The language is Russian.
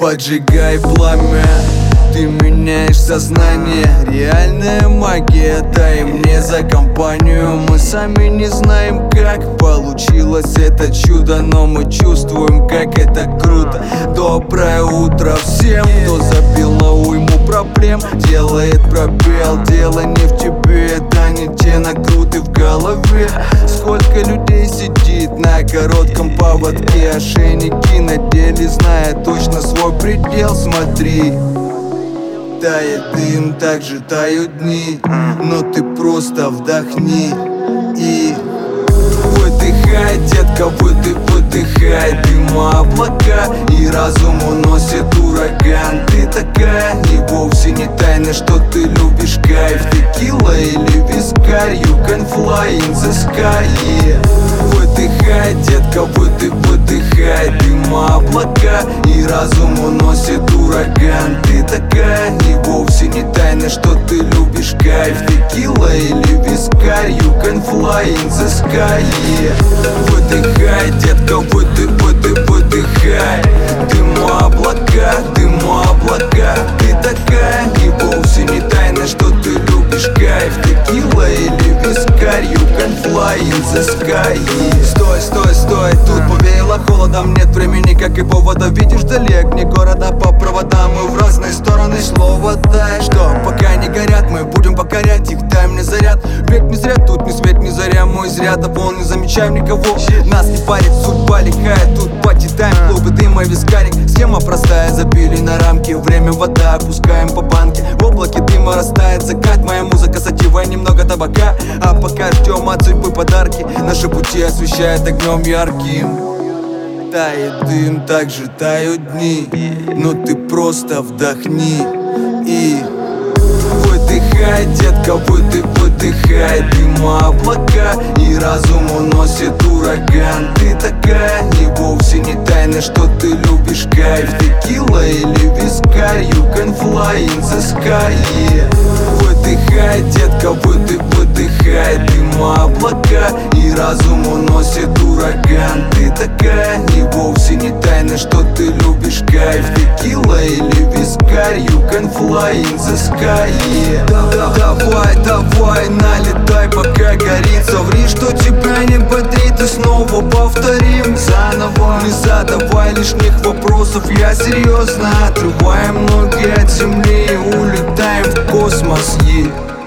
Поджигай пламя, ты меняешь сознание. Реальная магия, дай мне за компанию. Мы сами не знаем, как получилось это чудо, но мы чувствуем, как это круто. Доброе утро всем, кто забил на уйму проблем. Делает пробел, дело не в тебе, это не те накруты в голове. Сколько людей сидит на коротком поводке, ошейники надели, зная точно свой предел. Смотри, тает дым, так же тают дни, но ты просто вдохни и выдыхай, детка, выдыхай дыма облака, и разум уносит ураган. Ты такая, и вовсе не тайна, что ты любишь кайф. Текила или вискарь, you can fly in the sky, yeah. Выдыхай, детка, выдыхай дыма облака, и разум уносит ураган. Ты такая, и вовсе не тайна, что ты любишь кайф. Текила или вискарь, you can fly in the sky, yeah. Выдыхай, детка, выдыхай дыма облака, ты такая, и вовсе не тайна, что ты любишь кайф. Текила или вискарь, you can fly in the sky, yeah. Стой, стой, стой, тут повеяло холодом. Нет времени, как и повода. Видишь вдали огни города по проводам. Мы в разные стороны, слово дай. Что, пока не горят, мы будем покорять их. Дай мне заряд, век не зря, тут ни свет, ни заря. Мой зря довол, не замечаем никого. Нас не парит, судьба лихая. Тут пати-тайм, клубы, дыма, вискарик. Схема простая, забили на рамки. Время, вода, опускаем по банке. В облаке дыма растает закат. Моя музыка сатива, немного табака. А пока ждем от судьбы подарки. Наши пути освещает огнем ярким. Тает дым, так же тают дни, но ты просто вдохни и выдыхай, детка, выдыхай дыма облака, и разум уносит ураган. Ты такая, и вовсе не тайна, что ты любишь кайф. Текила или вискарь, you can fly in the sky, yeah. Выдыхай, детка, выдыхай дыма облака, и разум уносит ураган. Ты такая, и вовсе не тайна, что ты любишь кайф. Текила или вискарь, you can fly in the sky, yeah. Давай, давай, налетай, пока горит. Соври, что тебя не бодрит, и снова повторим заново. Не задавай лишних вопросов, я серьезно. Отрываем ноги от земли и улетаем в космос, yeah.